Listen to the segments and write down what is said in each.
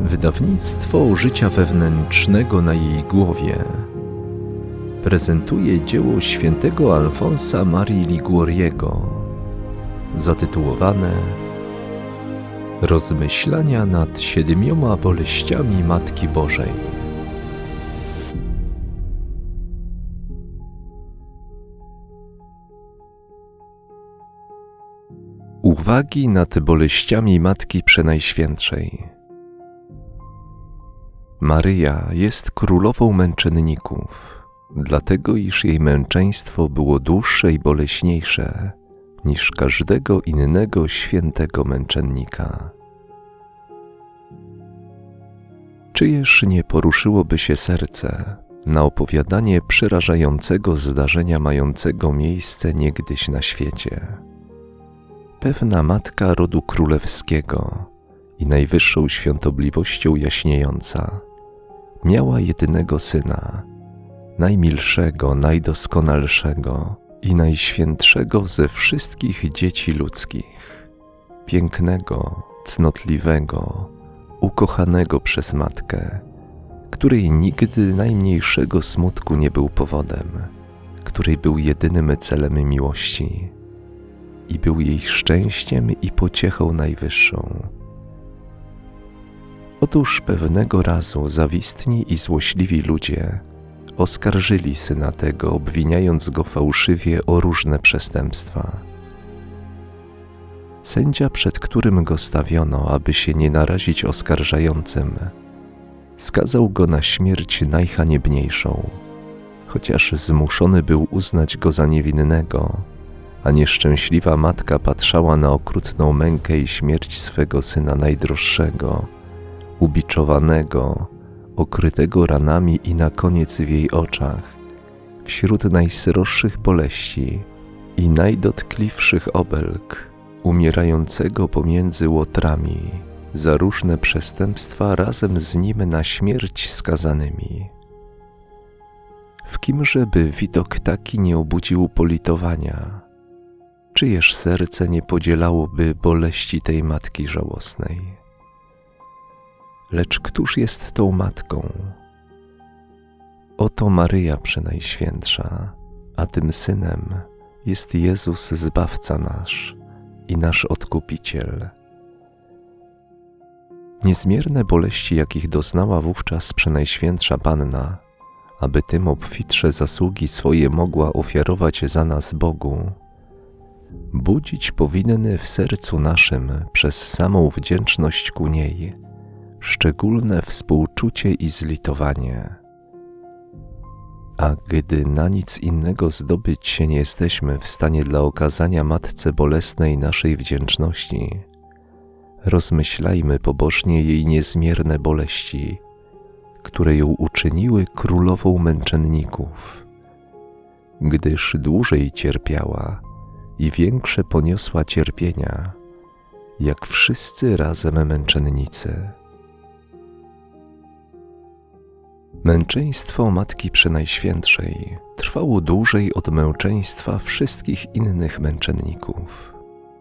Wydawnictwo Życia Wewnętrznego na jej głowie prezentuje dzieło świętego Alfonsa Marii Liguoriego zatytułowane Rozmyślania nad 7 boleściami Matki Bożej. Uwagi nad boleściami Matki Przenajświętszej. Maryja jest królową męczenników, dlatego iż jej męczeństwo było dłuższe i boleśniejsze niż każdego innego świętego męczennika. Czyjeż nie poruszyłoby się serce na opowiadanie przerażającego zdarzenia mającego miejsce niegdyś na świecie. Pewna matka rodu królewskiego i najwyższą świątobliwością jaśniejąca miała jedynego syna, najmilszego, najdoskonalszego i najświętszego ze wszystkich dzieci ludzkich, pięknego, cnotliwego, ukochanego przez matkę, której nigdy najmniejszego smutku nie był powodem, której był jedynym celem miłości i był jej szczęściem i pociechą najwyższą. Otóż pewnego razu zawistni i złośliwi ludzie oskarżyli syna tego, obwiniając go fałszywie o różne przestępstwa. Sędzia, przed którym go stawiono, aby się nie narazić oskarżającym, skazał go na śmierć najhaniebniejszą, chociaż zmuszony był uznać go za niewinnego, a nieszczęśliwa matka patrzała na okrutną mękę i śmierć swego syna najdroższego, ubiczowanego, okrytego ranami i na koniec w jej oczach, wśród najsroższych boleści i najdotkliwszych obelg, umierającego pomiędzy łotrami za różne przestępstwa razem z nim na śmierć skazanymi. W kimże by widok taki nie obudził politowania? Czyjeż serce nie podzielałoby boleści tej matki żałosnej? Lecz któż jest tą matką? Oto Maryja Przenajświętsza, a tym synem jest Jezus Zbawca nasz i nasz Odkupiciel. Niezmierne boleści, jakich doznała wówczas Przenajświętsza Panna, aby tym obfitsze zasługi swoje mogła ofiarować za nas Bogu, budzić powinny w sercu naszym przez samą wdzięczność ku niej szczególne współczucie i zlitowanie. A gdy na nic innego zdobyć się nie jesteśmy w stanie dla okazania Matce Bolesnej naszej wdzięczności, rozmyślajmy pobożnie jej niezmierne boleści, które ją uczyniły królową męczenników, gdyż dłużej cierpiała i większe poniosła cierpienia, jak wszyscy razem męczennicy. Męczeństwo Matki Przenajświętszej trwało dłużej od męczeństwa wszystkich innych męczenników.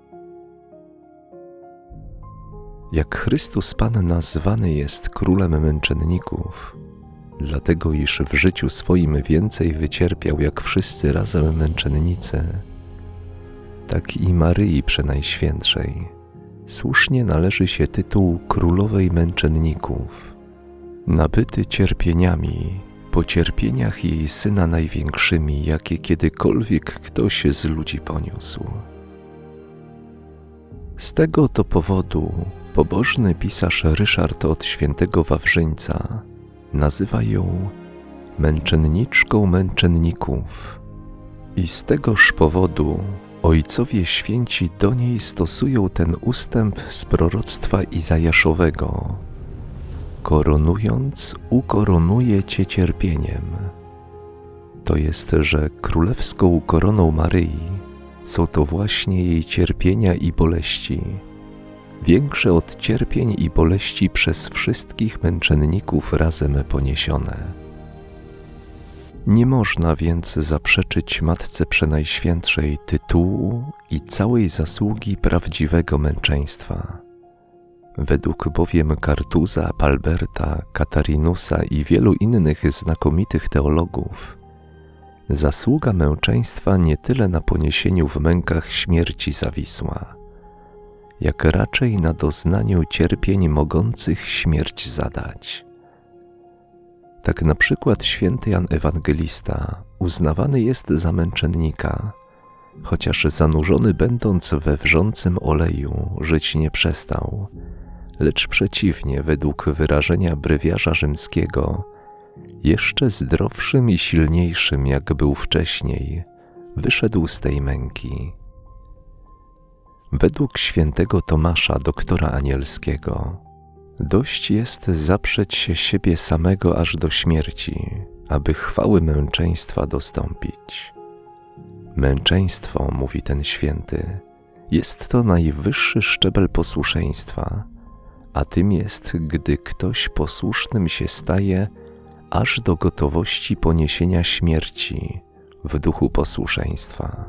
Jak Chrystus Pan nazwany jest królem męczenników, dlatego iż w życiu swoim więcej wycierpiał jak wszyscy razem męczennicy, tak i Maryi Przenajświętszej słusznie należy się tytuł Królowej Męczenników, nabyty cierpieniami, po cierpieniach jej Syna największymi, jakie kiedykolwiek ktoś z ludzi poniósł. Z tego to powodu pobożny pisarz Ryszard od Świętego Wawrzyńca nazywa ją męczenniczką męczenników i z tegoż powodu ojcowie święci do niej stosują ten ustęp z proroctwa Izajaszowego: koronując, ukoronuje Cię cierpieniem. To jest, że królewską koroną Maryi są to właśnie jej cierpienia i boleści, większe od cierpień i boleści przez wszystkich męczenników razem poniesione. Nie można więc zaprzeczyć Matce Przenajświętszej tytułu i całej zasługi prawdziwego męczeństwa. Według bowiem Kartuza, Palberta, Katarinusa i wielu innych znakomitych teologów, zasługa męczeństwa nie tyle na poniesieniu w mękach śmierci zawisła, jak raczej na doznaniu cierpień mogących śmierć zadać. Tak na przykład święty Jan Ewangelista uznawany jest za męczennika, chociaż zanurzony będąc we wrzącym oleju żyć nie przestał, lecz przeciwnie, według wyrażenia brywiarza rzymskiego, jeszcze zdrowszym i silniejszym jak był wcześniej, wyszedł z tej męki. Według świętego Tomasza, doktora anielskiego, dość jest zaprzeć się siebie samego aż do śmierci, aby chwały męczeństwa dostąpić. Męczeństwo, mówi ten święty, jest to najwyższy szczebel posłuszeństwa, a tym jest, gdy ktoś posłusznym się staje aż do gotowości poniesienia śmierci w duchu posłuszeństwa.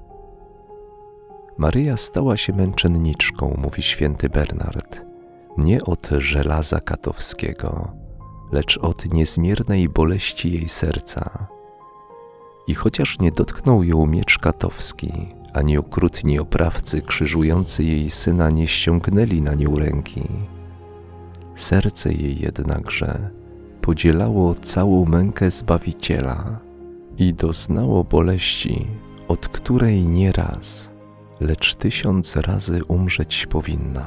Maryja stała się męczenniczką, mówi święty Bernard, nie od żelaza katowskiego, lecz od niezmiernej boleści jej serca. I chociaż nie dotknął ją miecz katowski, ani okrutni oprawcy krzyżujący jej syna nie ściągnęli na nią ręki, serce jej jednakże podzielało całą mękę Zbawiciela i doznało boleści, od której nie raz, lecz 1000 razy umrzeć powinna.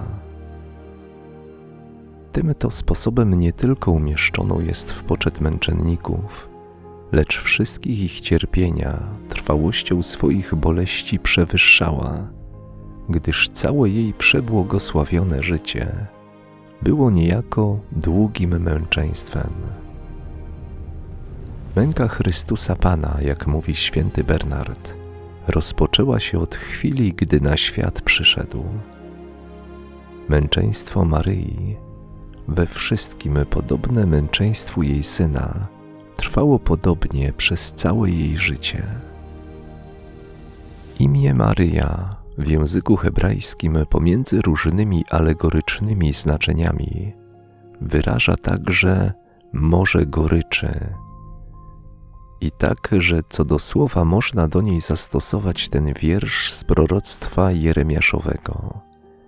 Tym to sposobem nie tylko umieszczoną jest w poczet męczenników, lecz wszystkich ich cierpienia trwałością swoich boleści przewyższała, gdyż całe jej przebłogosławione życie było niejako długim męczeństwem. Męka Chrystusa Pana, jak mówi święty Bernard, rozpoczęła się od chwili, gdy na świat przyszedł. Męczeństwo Maryi, we wszystkim podobne męczeństwu jej Syna, trwało podobnie przez całe jej życie. Imię Maryja w języku hebrajskim pomiędzy różnymi alegorycznymi znaczeniami wyraża także morze goryczy. I tak, że co do słowa można do niej zastosować ten wiersz z proroctwa Jeremiaszowego.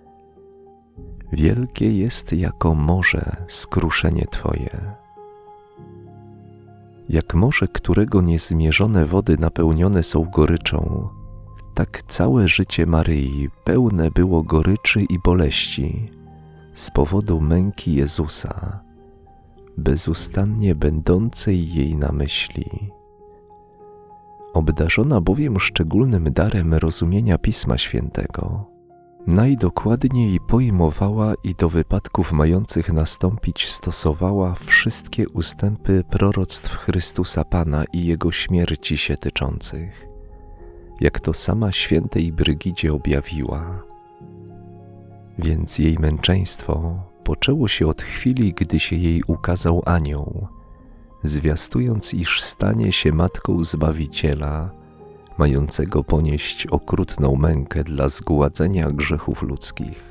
Wielkie jest jako morze skruszenie Twoje. Jak morze, którego niezmierzone wody napełnione są goryczą, tak całe życie Maryi pełne było goryczy i boleści z powodu męki Jezusa, bezustannie będącej jej na myśli. Obdarzona bowiem szczególnym darem rozumienia Pisma Świętego, najdokładniej pojmowała i do wypadków mających nastąpić stosowała wszystkie ustępy proroctw Chrystusa Pana i Jego śmierci się tyczących, jak to sama świętej Brygidzie objawiła. Więc jej męczeństwo poczęło się od chwili, gdy się jej ukazał anioł, zwiastując, iż stanie się matką Zbawiciela, mającego ponieść okrutną mękę dla zgładzenia grzechów ludzkich.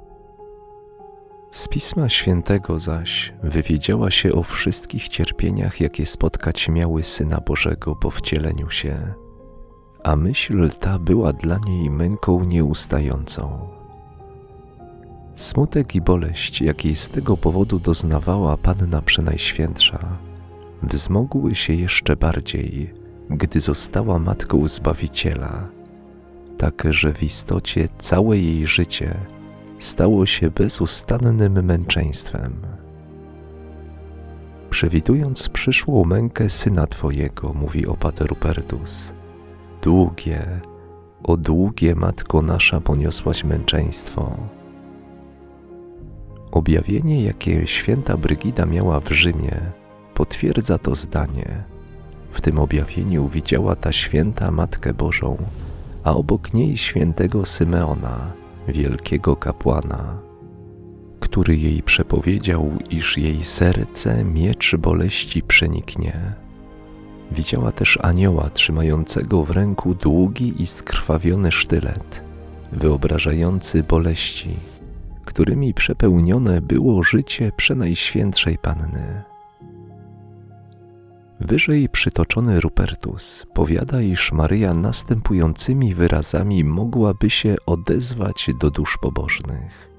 Z Pisma Świętego zaś wywiedziała się o wszystkich cierpieniach, jakie spotkać miały Syna Bożego po wcieleniu się, a myśl ta była dla niej męką nieustającą. Smutek i boleść, jakiej z tego powodu doznawała Panna Przenajświętsza, wzmogły się jeszcze bardziej, gdy została matką Zbawiciela, tak że w istocie całe jej życie stało się bezustannym męczeństwem. Przewidując przyszłą mękę Syna Twojego, mówi opat Rupertus, długie, o długie Matko nasza poniosłaś męczeństwo. Objawienie, jakie święta Brygida miała w Rzymie, potwierdza to zdanie. W tym objawieniu widziała ta święta Matkę Bożą, a obok niej świętego Symeona, wielkiego kapłana, który jej przepowiedział, iż jej serce miecz boleści przeniknie. Widziała też anioła trzymającego w ręku długi i skrwawiony sztylet, wyobrażający boleści, którymi przepełnione było życie Przenajświętszej Panny. Wyżej przytoczony Rupertus powiada, iż Maryja następującymi wyrazami mogłaby się odezwać do dusz pobożnych.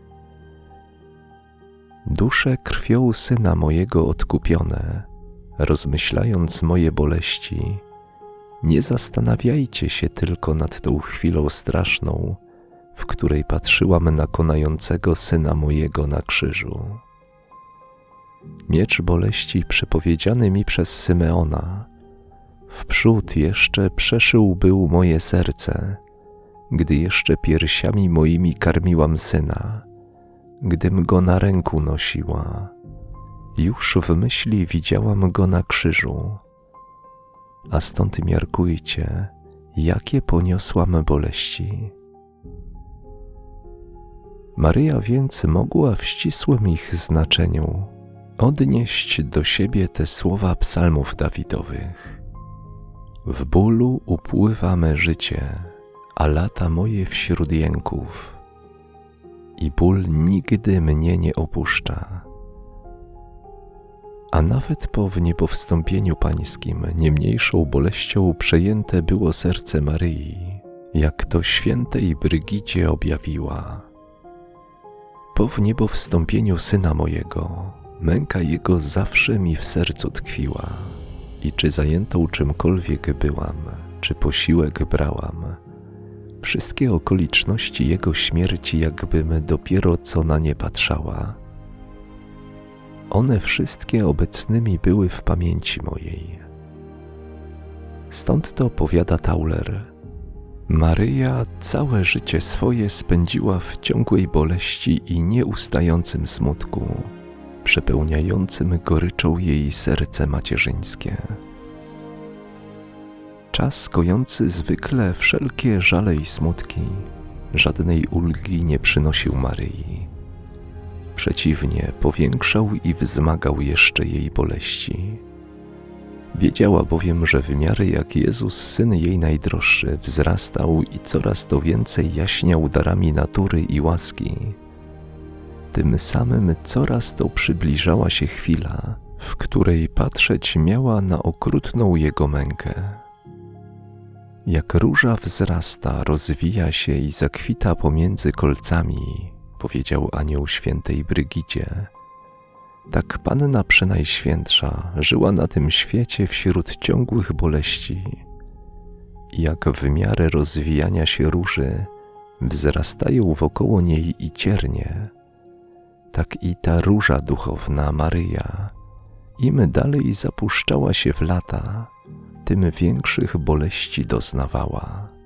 Dusze krwią Syna mojego odkupione, rozmyślając moje boleści, nie zastanawiajcie się tylko nad tą chwilą straszną, w której patrzyłam na konającego Syna mojego na krzyżu. Miecz boleści przepowiedziany mi przez Symeona wprzód jeszcze przeszył był moje serce, gdy jeszcze piersiami moimi karmiłam Syna, gdym go na ręku nosiła. Już w myśli widziałam go na krzyżu, a stąd miarkujcie, jakie poniosłam boleści. Maryja więc mogła w ścisłym ich znaczeniu odnieść do siebie te słowa psalmów Dawidowych. W bólu upływa me życie, a lata moje wśród jęków, i ból nigdy mnie nie opuszcza. A nawet po wniebowstąpieniu Pańskim nie mniejszą boleścią przejęte było serce Maryi, jak to świętej Brygidzie objawiła. Po wniebowstąpieniu Syna mojego, męka Jego zawsze mi w sercu tkwiła i czy zajętą czymkolwiek byłam, czy posiłek brałam, wszystkie okoliczności Jego śmierci jakbym dopiero co na nie patrzała. One wszystkie obecnymi były w pamięci mojej. Stąd to powiada Tauler: Maryja całe życie swoje spędziła w ciągłej boleści i nieustającym smutku, przepełniającym goryczą jej serce macierzyńskie. Czas kojący zwykle wszelkie żale i smutki, żadnej ulgi nie przynosił Maryi. Przeciwnie, powiększał i wzmagał jeszcze jej boleści. Wiedziała bowiem, że w miarę jak Jezus, Syn jej najdroższy, wzrastał i coraz to więcej jaśniał darami natury i łaski, tym samym coraz to przybliżała się chwila, w której patrzeć miała na okrutną Jego mękę. Jak róża wzrasta, rozwija się i zakwita pomiędzy kolcami, powiedział anioł świętej Brygidzie, tak Panna Przenajświętsza żyła na tym świecie wśród ciągłych boleści. Jak w miarę rozwijania się róży wzrastają wokoło niej i ciernie, tak i ta róża duchowna Maryja, im dalej zapuszczała się w lata, tym większych boleści doznawała.